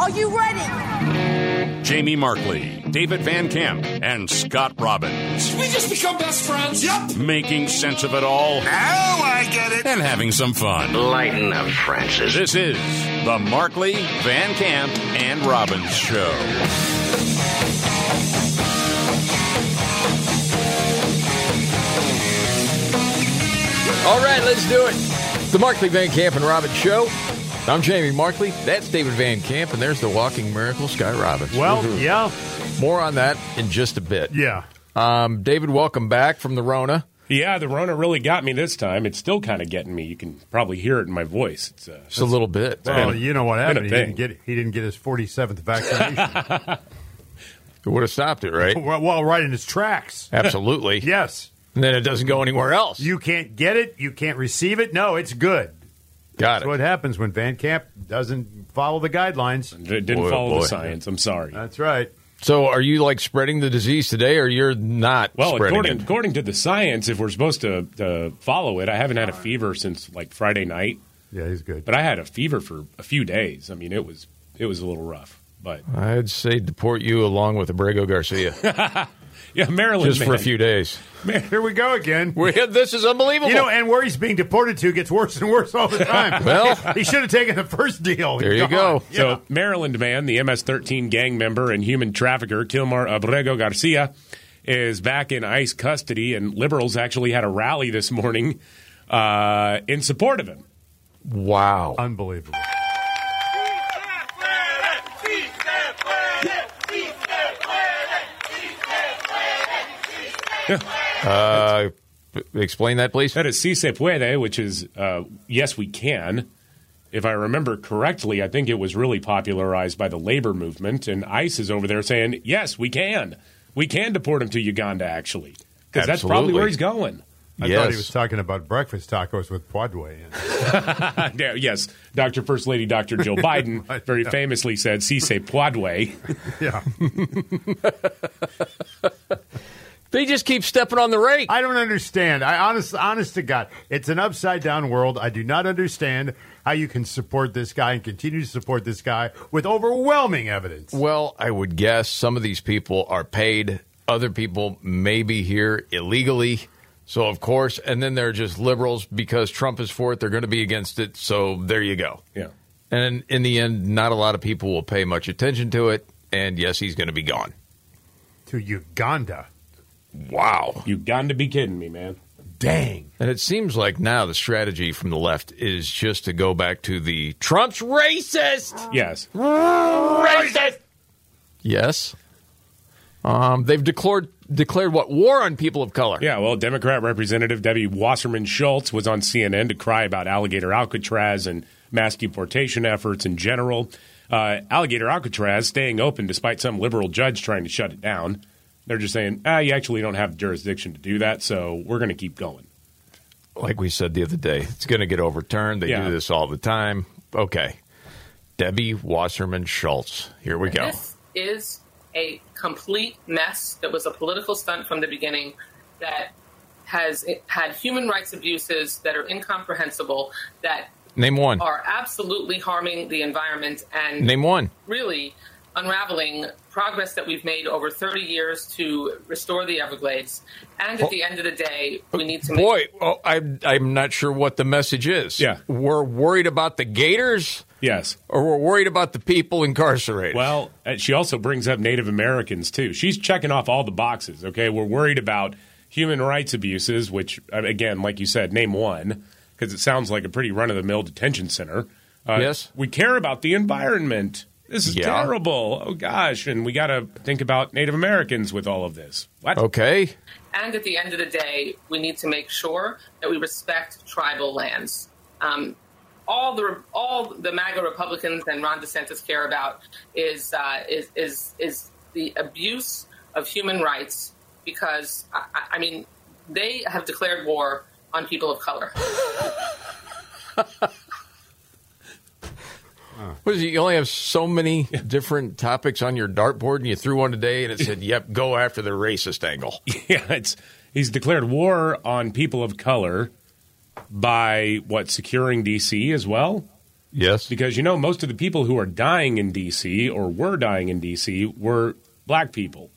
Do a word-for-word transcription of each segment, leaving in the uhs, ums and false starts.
Are you ready? Jamie Markley, David Van Camp, and Scott Robbins. We just become best friends. Yep. Making sense of it all. Now I get it. And having some fun. Lighten up, Francis. This is the Markley, Van Camp, and Robbins Show. All right, let's do it. The Markley, Van Camp, and Robbins Show. I'm Jamie Markley. That's David Van Camp, and there's the walking miracle, Sky Robbins. Well, mm-hmm. yeah. More on that in just a bit. Yeah. Um, David, welcome back from the Rona. Yeah, the Rona really got me this time. It's still kind of getting me. You can probably hear it in my voice. It's uh, just a little bit. Well, been, you know what happened. He didn't get he didn't get his forty-seventh vaccination. It would have stopped it, right? Well, well, right in his tracks. Absolutely. Yes. And then it doesn't go anywhere else. You can't get it. You can't receive it. No, it's good. Got That's it. what happens when Van Camp doesn't follow the guidelines. It didn't boy, follow boy. the science. I'm sorry. That's right. So are you, like, spreading the disease today, or you're not well, spreading according, it? according to the science, if we're supposed to, to follow it, I haven't had a fever since, like, Friday night. Yeah, he's good. But I had a fever for a few days. I mean, it was it was a little rough. But I'd say deport you along with Abrego Garcia. Yeah, Maryland, Just man. for a few days. Man, here we go again. We're, this is unbelievable. You know, and where he's being deported to gets worse and worse all the time. Well, he should have taken the first deal. There you go. Yeah. So, Maryland man, the M S thirteen gang member and human trafficker, Kilmar Abrego Garcia, is back in ICE custody, and liberals actually had a rally this morning uh, in support of him. Wow. Unbelievable. Yeah. Uh, explain that, please. That is si se puede, which is uh, yes, we can. If I remember correctly, I think it was really popularized by the labor movement, and ICE is over there saying, yes, we can. We can deport him to Uganda, actually, because that's probably where he's going. I yes. thought he was talking about breakfast tacos with Podway. Yeah, yes, Doctor First Lady Doctor Joe Biden right, very yeah. famously said, si se puede. Yeah. They just keep stepping on the rake. I don't understand. I honest, honest to God, it's an upside down world. I do not understand how you can support this guy and continue to support this guy with overwhelming evidence. Well, I would guess some of these people are paid. Other people may be here illegally. So, of course, and then they're just liberals because Trump is for it. They're going to be against it. So there you go. Yeah. And in the end, not a lot of people will pay much attention to it. And, yes, he's going to be gone. To Uganda. Wow. You got to be kidding me, man. Dang. And it seems like now the strategy from the left is just to go back to the Trump's racist. Yes. Racist. Yes. Um, they've declared declared what? War on people of color. Yeah, well, Democrat Representative Debbie Wasserman Schultz was on C N N to cry about Alligator Alcatraz and mass deportation efforts in general. Uh, Alligator Alcatraz staying open despite some liberal judge trying to shut it down. They're just saying, ah, you actually don't have jurisdiction to do that, so we're going to keep going. Like we said the other day, it's going to get overturned. They yeah. do this all the time. Okay. Debbie Wasserman Schultz. Here we go. This is a complete mess that was a political stunt from the beginning that has had human rights abuses that are incomprehensible, that Name one. are absolutely harming the environment and Name one. really unraveling progress that we've made over thirty years to restore the Everglades. And at the end of the day, we need to make... Boy, oh, I'm, I'm not sure what the message is. Yeah. We're worried about the gators? Yes. Or we're worried about the people incarcerated? Well, she also brings up Native Americans, too. She's checking off all the boxes, okay? We're worried about human rights abuses, which, again, like you said, name one, because it sounds like a pretty run-of-the-mill detention center. Uh, yes. We care about the environment. This is yeah. terrible. Oh, gosh. And we got to think about Native Americans with all of this. What? Okay. And at the end of the day, we need to make sure that we respect tribal lands. Um, all the all the MAGA Republicans and Ron DeSantis care about is uh, is is is the abuse of human rights. Because I, I mean, they have declared war on people of color. What is it? You only have so many different topics on your dartboard, and you threw one today, and it said, "Yep, go after the racist angle." Yeah, it's he's declared war on people of color by what securing D C as well. Yes. Because, you know, most of the people who are dying in D C or were dying in D C were black people.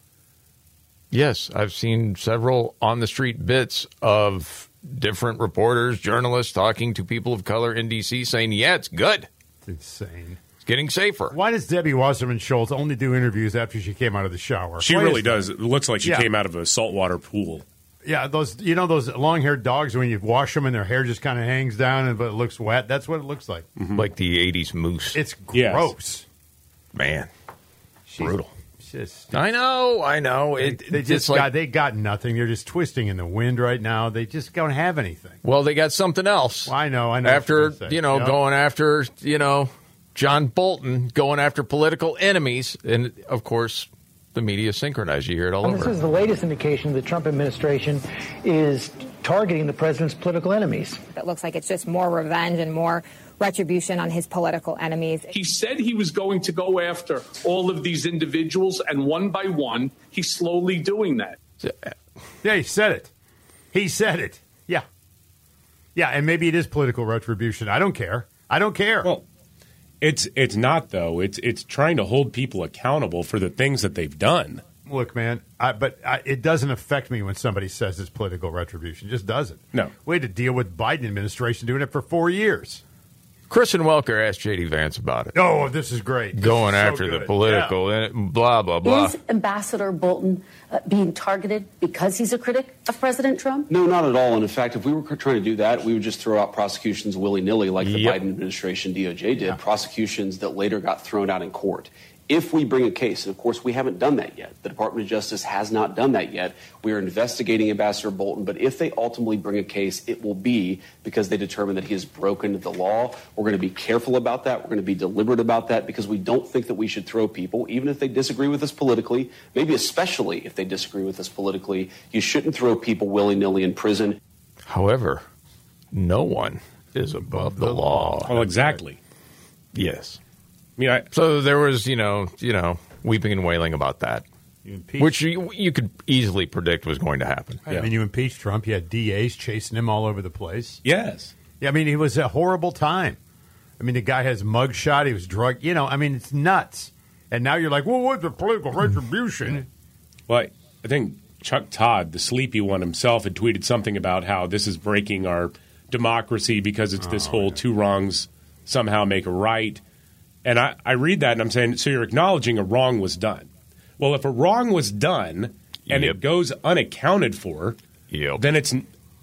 Yes, I've seen several on-the-street bits of different reporters, journalists talking to people of color in D C saying, yeah, it's good. It's insane. It's getting safer. Why does Debbie Wasserman Schultz only do interviews after she came out of the shower? She Why really is that? does. It looks like she Yeah. came out of a saltwater pool. Yeah, those you know those long-haired dogs when you wash them and their hair just kind of hangs down and but it looks wet. That's what it looks like. Mm-hmm. Like the eighties moose. It's Yes. gross. Man, She's brutal. Just, I know, I know. they, It, they it's just like, got they got nothing. They're just twisting in the wind right now. They just don't have anything. well, they got something else. Well, I know. I know. After, what you're saying. you know, Yep. going after, you know, John Bolton, going after political enemies. And, of course, the media synchronized. You hear it all And over. this is the latest indication the Trump administration is targeting the president's political enemies. It looks like it's just more revenge and more retribution on his political enemies. He said he was going to go after all of these individuals, and one by one, he's slowly doing that. Yeah, he said it. He said it. Yeah. Yeah, and maybe it is political retribution. I don't care. I don't care. Well, it's it's not, though. It's it's trying to hold people accountable for the things that they've done. Look, man, I, but I, it doesn't affect me when somebody says it's political retribution. It just doesn't. No. We had to deal with Biden administration doing it for four years. Kristen Welker asked J D Vance about it. Oh, this is great. This Going is so after the good. political, Yeah. and blah, blah, blah. Is Ambassador Bolton uh, being targeted because he's a critic of President Trump? No, not at all. And in fact, if we were trying to do that, we would just throw out prosecutions willy-nilly like the Yep. Biden administration D O J did, prosecutions that later got thrown out in court. If we bring a case, and of course we haven't done that yet, the Department of Justice has not done that yet. We are investigating Ambassador Bolton, but if they ultimately bring a case, it will be because they determine that he has broken the law. We're going to be careful about that. We're going to be deliberate about that because we don't think that we should throw people, even if they disagree with us politically, maybe especially if they disagree with us politically, you shouldn't throw people willy-nilly in prison. However, no one is above the law. Well, exactly. Yes. I mean, I, So there was, you know, you know, weeping and wailing about that, You impeached- which you, you could easily predict was going to happen. I mean, you impeached Trump. You had D As chasing him all over the place. yes. Yeah, I mean, it was a horrible time. I mean, the guy has mugshot. He was drugged. You know, I mean, it's nuts. And now you're like, well, what's the political retribution? Well, I- I think Chuck Todd, the sleepy one himself, had tweeted something about how this is breaking our democracy because it's this whole two wrongs somehow make a right. And I, I read that and I'm saying, so you're acknowledging a wrong was done. Well, if a wrong was done and Yep. it goes unaccounted for, Yep. then it's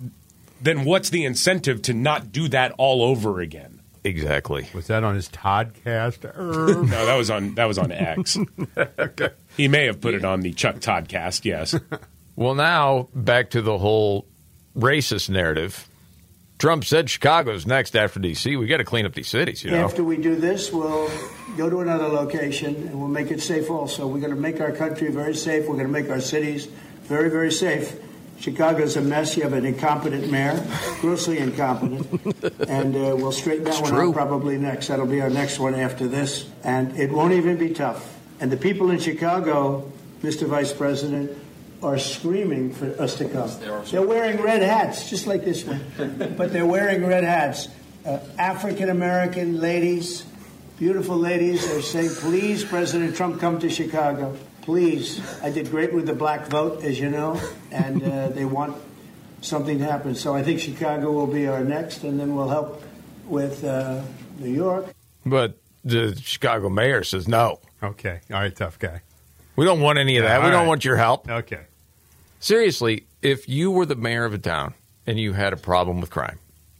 then what's the incentive to not do that all over again? Exactly. Was that on his Toddcast? No, that was on that was on X. Okay. He may have put it on the Chuck Toddcast, yes. Well, now back to the whole racist narrative. Trump said Chicago's next after D C. We got to clean up these cities, you know. After we do this, we'll go to another location and we'll make it safe also. We're going to make our country very safe. We're going to make our cities very, very safe. Chicago's a mess. You have an incompetent mayor, grossly incompetent. And uh, we'll straighten that one true. out probably next. That'll be our next one after this. And it won't even be tough. And the people in Chicago, Mister Vice President, are screaming for us to come. They're wearing red hats, just like this one. But they're wearing red hats. Uh, African-American ladies, beautiful ladies, are saying, please, President Trump, come to Chicago. Please. I did great with the black vote, as you know, and uh, they want something to happen. So I think Chicago will be our next, and then we'll help with uh, New York. But the Chicago mayor says no. Okay. All right, tough guy. We don't want any of that. All we don't right. want your help. Okay. Seriously, if you were the mayor of a town and you had a problem with crime,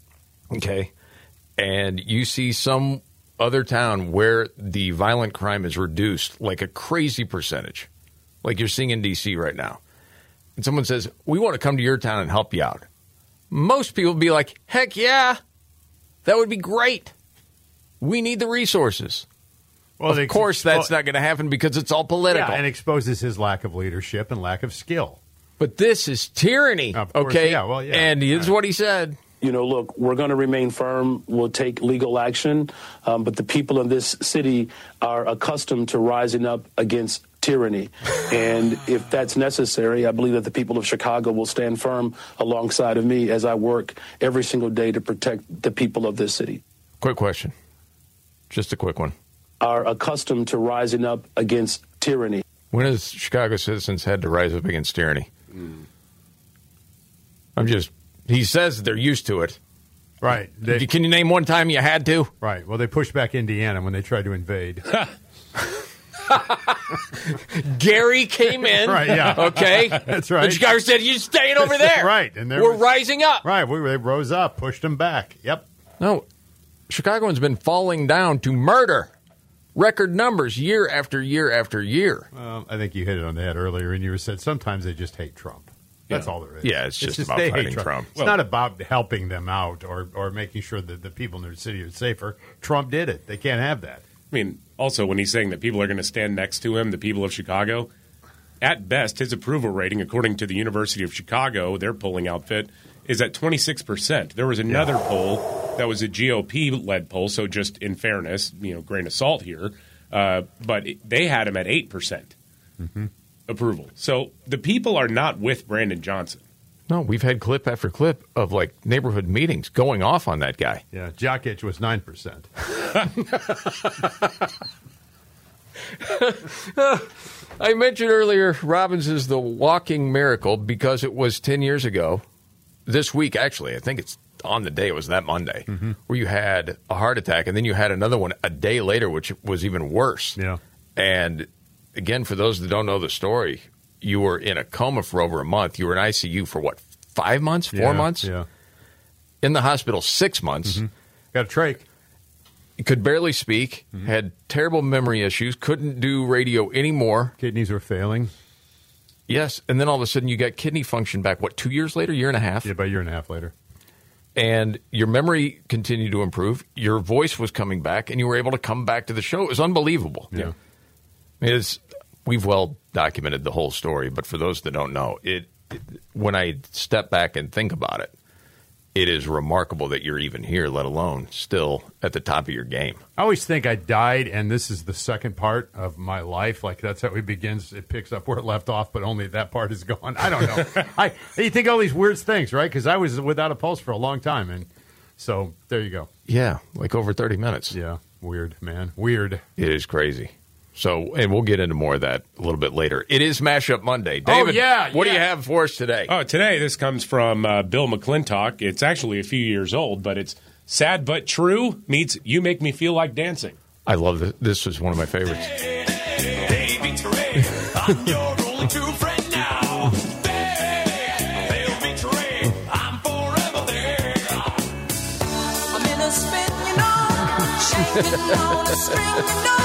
okay, and you see some other town where the violent crime is reduced like a crazy percentage, like you're seeing in D C right now, and someone says, we want to come to your town and help you out, most people would be like, heck yeah, that would be great. We need the resources. Well, of they course, expo- that's not going to happen because it's all political. Yeah, and exposes his lack of leadership and lack of skill. But this is tyranny, Of course, okay? yeah, well, yeah. And here's what he said. You know, look, we're going to remain firm. We'll take legal action. Um, but the people in this city are accustomed to rising up against tyranny. And if that's necessary, I believe that the people of Chicago will stand firm alongside of me as I work every single day to protect the people of this city. Quick question. Just a quick one. Are accustomed to rising up against tyranny. When has Chicago citizens had to rise up against tyranny? Mm. I'm just, he says they're used to it. Right. They, Can you name one time you had to? Right. Well, they pushed back Indiana when they tried to invade. Gary came in. Right, yeah. Okay. That's right. And Chicago said, you're staying over there. Right. And we're was, rising up. Right. We, they rose up, pushed them back. Yep. No. Chicagoans been falling down to murder. Record numbers year after year after year. Well, I think you hit it on the head earlier, and you said sometimes they just hate Trump. That's yeah. all there is. Yeah, it's just, it's just about they fighting hate Trump. Trump. It's well, not about helping them out or, or making sure that the people in their city are safer. Trump did it. They can't have that. I mean, also, when he's saying that people are going to stand next to him, the people of Chicago, at best, his approval rating, according to the University of Chicago, their polling outfit, is at twenty-six percent. There was another yeah. poll that was a G O P-led poll, so just in fairness, you know, grain of salt here, uh, but it, they had him at eight percent mm-hmm. approval. So the people are not with Brandon Johnson. No, we've had clip after clip of, like, neighborhood meetings going off on that guy. Yeah, Jokic was nine percent. I mentioned earlier Robbins is the walking miracle because it was ten years ago. This week, actually, I think it's on the day, it was that Monday, mm-hmm. where you had a heart attack, and then you had another one a day later, which was even worse. Yeah. And, again, for those that don't know the story, you were in a coma for over a month. You were in I C U for, what, five months, four yeah, months? Yeah. In the hospital six months. Mm-hmm. Got a trach. Could barely speak, mm-hmm. had terrible memory issues, couldn't do radio anymore. Kidneys were failing. Yes, and then all of a sudden you got kidney function back, what, two years later, year and a half? Yeah, about a year and a half later. And your memory continued to improve. Your voice was coming back, and you were able to come back to the show. It was unbelievable. Yeah. It's, we've well documented the whole story, but for those that don't know, it, it when I step back and think about it, it is remarkable that you're even here, let alone still at the top of your game. I always think I died, and this is the second part of my life. Like, that's how it begins. It picks up where it left off, but only that part is gone. I don't know. I You think all these weird things, right? Because I was without a pulse for a long time, and so there you go. Yeah, like over thirty minutes. Yeah, weird, man. Weird. It is crazy. So, and we'll get into more of that a little bit later. It is Mashup Monday. David, oh, yeah, what yeah. do you have for us today? Oh, today this comes from uh, Bill McClintock. It's actually a few years old, but it's Sad But True meets You Make Me Feel Like Dancing. I love it. This is one of my favorites. Baby Trey, I'm your only true friend now. Baby Trey, I'm forever there. I'm in a spin, you know, shaking on a string, you know.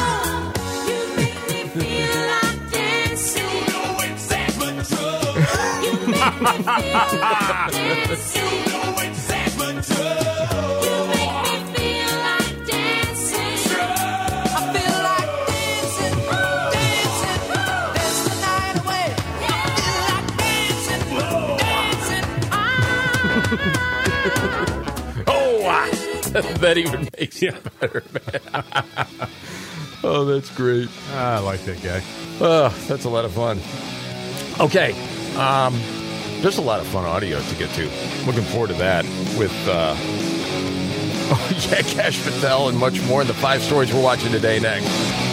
That even makes it better, man. Oh, that's great. I like that guy. Oh, that's a lot of fun. Okay. Um, there's a lot of fun audio to get to. Looking forward to that with, uh, oh, yeah, Kash Patel and much more in the five stories we're watching today next.